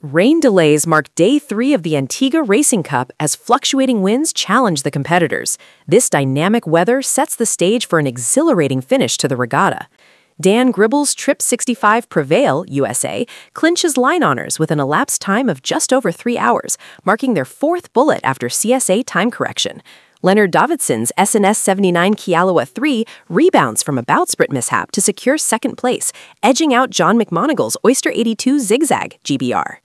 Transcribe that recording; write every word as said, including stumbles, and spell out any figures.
Rain delays mark day three of the Antigua Racing Cup as fluctuating winds challenge the competitors. This dynamic weather sets the stage for an exhilarating finish to the regatta. Dan Gribble's Trip sixty-five Prevail, U S A, clinches line honors with an elapsed time of just over three hours, marking their fourth bullet after C S A time correction. Leonard Davidson's S N S seventy-nine Kialawa three rebounds from a bowsprit mishap to secure second place, edging out John McMonagle's Oyster eighty-two Zigzag G B R.